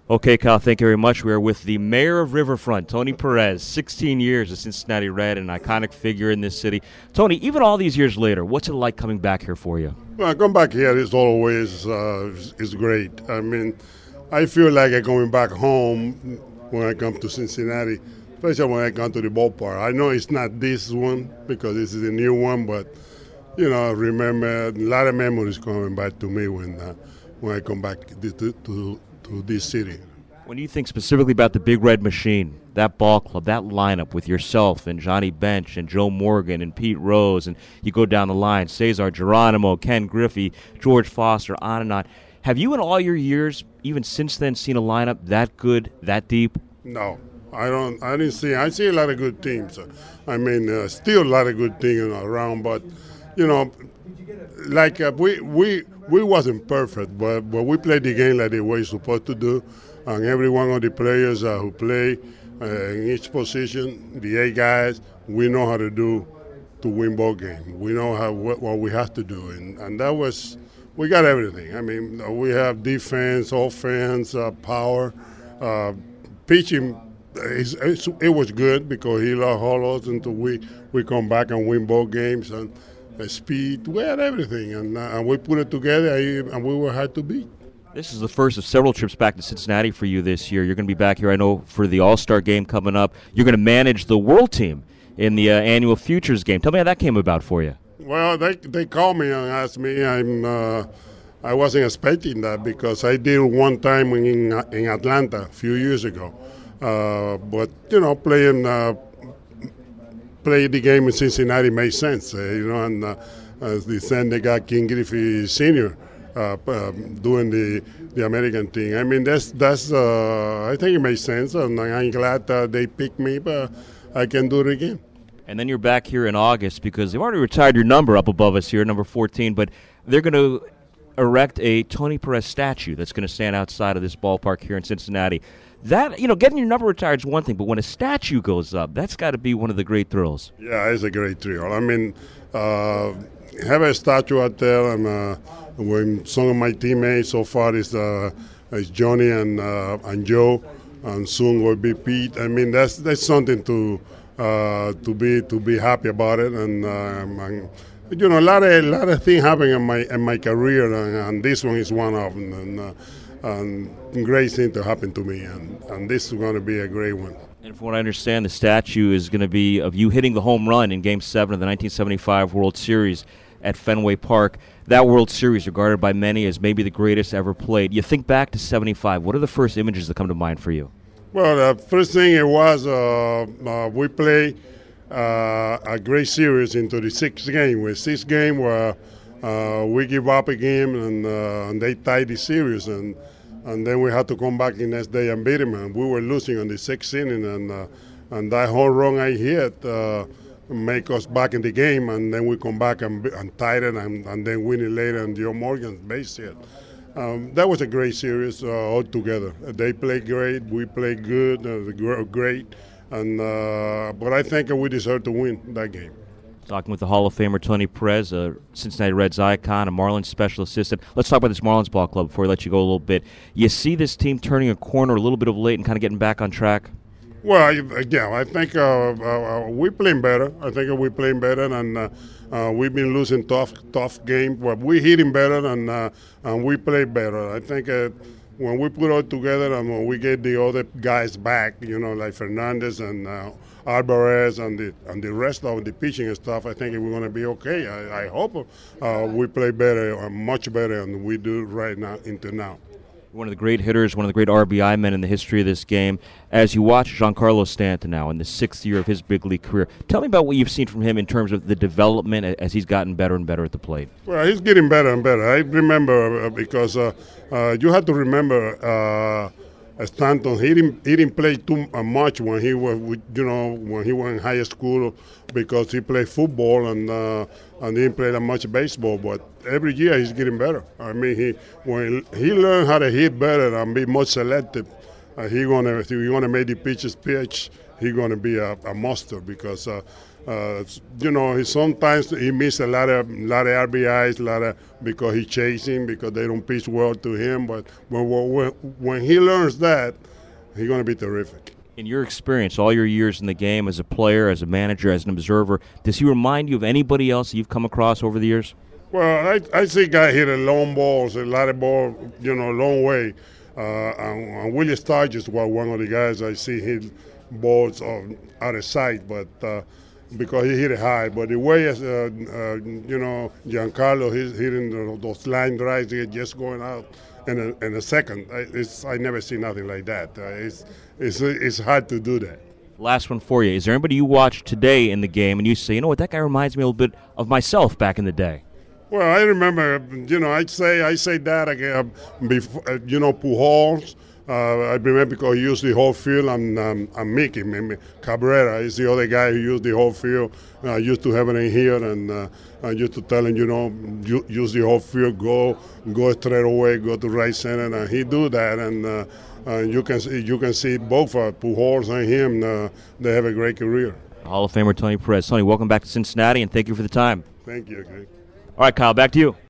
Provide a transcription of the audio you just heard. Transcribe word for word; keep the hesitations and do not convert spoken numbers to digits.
Okay, Kyle, thank you very much. We are with the mayor of Riverfront, Tony Perez, sixteen years a Cincinnati Red, an iconic figure in this city. Tony, even all these years later, what's it like coming back here for you? Well, I come back here is always uh, is great. I mean, I feel like I'm going back home when I come to Cincinnati, especially when I come to the ballpark. I know it's not this one because this is a new one, but you know, I remember a lot of memories coming back to me when uh, when I come back to, to, to to this city. When you think specifically about the Big Red Machine, that ball club, that lineup with yourself and Johnny Bench and Joe Morgan and Pete Rose, and you go down the line, Cesar Geronimo, Ken Griffey, George Foster, on and on. Have you in all your years, even since then, seen a lineup that good, that deep? No, I don't. I didn't see. I see a lot of good teams. I mean, uh, still a lot of good teams around, but you know, like uh, we we we wasn't perfect, but but we played the game like the way it's supposed to do. And every one of the players uh, who play uh, in each position, the eight guys, we know how to do to win ball game. We know how what, what we have to do, and, and that was we got everything. I mean, we have defense, offense, uh, power, uh, pitching. It's, it's, it was good because he lost hollows until we we come back and win ball games and uh, speed. We had everything, and, uh, and we put it together, and we were hard to beat. This is the first of several trips back to Cincinnati for you this year. You're going to be back here, I know, for the All-Star game coming up. You're going to manage the World Team in the uh, annual Futures game. Tell me how that came about for you. Well, they they called me and asked me. I'm uh, I wasn't expecting that because I did one time in in Atlanta a few years ago. Uh, but you know, playing uh, play the game in Cincinnati made sense. Uh, you know, and uh, as they send they got King Griffey Senior Uh, um, doing the the American thing. I mean, that's that's. Uh, I think it makes sense, and I'm glad uh, they picked me, but I can do it again. And then you're back here in August because they've already retired your number up above us here, number fourteen. But they're going to erect a Tony Perez statue that's going to stand outside of this ballpark here in Cincinnati. That, you know, getting your number retired is one thing, but when a statue goes up, that's got to be one of the great thrills. Yeah, it's a great thrill. I mean, uh, have a statue out there, and uh, when some of my teammates so far is uh, is Johnny and uh, and Joe, and soon will be Pete. I mean, that's that's something to uh, to be to be happy about it, and, um, and you know, a lot of a lot of things happen in my in my career, and, and this one is one of them. And, uh, and great thing to happen to me, and, and this is going to be a great one. And from what I understand, the statue is going to be of you hitting the home run in Game seven of the nineteen seventy-five World Series at Fenway Park. That World Series regarded by many as maybe the greatest ever played. You think back to seventy-five, what are the first images that come to mind for you? Well, the first thing it was uh, uh, we played uh, a great series into the sixth game. With sixth game where uh, we give up a game and, uh, and they tied the series, and and then we had to come back the next day and beat them. And we were losing on the sixth inning, and uh, and that whole run I hit uh, make us back in the game, and then we come back and, and tied it, and, and then win it later on Joe Morgan's base hit. Um, that was a great series uh, altogether. They played great, we played good, uh, great, and uh, but I think we deserve to win that game. Talking with the Hall of Famer Tony Perez, a Cincinnati Reds icon, a Marlins special assistant. Let's talk about this Marlins ball club before we let you go a little bit. You see this team turning a corner a little bit of late and kind of getting back on track? Well, yeah, I think uh, uh, we're playing better. I think we're playing better, and uh, uh, we've been losing tough, tough games. But we're hitting better, and uh, and we play better. I think uh, when we put it all together and when we get the other guys back, you know, like Fernandez and uh, Alvarez and the and the rest of the pitching and stuff, I think we're going to be okay. I, I hope uh, we play better, uh, much better than we do right now into now. One of the great hitters, one of the great R B I men in the history of this game. As you watch Giancarlo Stanton now in the sixth year of his big league career, tell me about what you've seen from him in terms of the development as he's gotten better and better at the plate. Well, he's getting better and better. I remember uh, because uh, uh, you have to remember uh, Stanton. He didn't he didn't play too much when he was you know when he was in high school because he played football and uh, and didn't play that much baseball. But every year he's getting better. I mean, he when he learned how to hit better and be more selective, uh, he gonna he gonna make the pitches pitch. He's gonna be a, a monster because uh, Uh, you know, he sometimes he misses a lot of lot of R B Is, a lot of because he's chasing, because they don't pitch well to him. But when when, when he learns that, he's going to be terrific. In your experience, all your years in the game as a player, as a manager, as an observer, does he remind you of anybody else you've come across over the years? Well, I, I see guy hitting long balls, a lot of ball, you know, long way. Uh, and, and Willie Stargis was one of the guys I see hit balls on, out of sight, but uh, because he hit it high. But the way, uh, uh, you know, Giancarlo, he's hitting the, those line drives, they're just going out in a, in a second. I, it's, I never see nothing like that. Uh, it's, it's, it's hard to do that. Last one for you. Is there anybody you watch today in the game and you say, you know what, that guy reminds me a little bit of myself back in the day? Well, I remember, you know, I say I say that again before, uh, you know, Pujols. Uh, I remember because he used the whole field, and um, and Mickey Cabrera is the other guy who used the whole field. I uh, used to have it in here, and uh, I used to tell him, you know, use the whole field, go go straight away, go to right center, and he do that, and uh, uh, you can see, you can see both uh, Pujols and him. Uh, they have a great career. Hall of Famer Tony Perez. Tony, welcome back to Cincinnati, and thank you for the time. Thank you, Greg. All right, Kyle, back to you.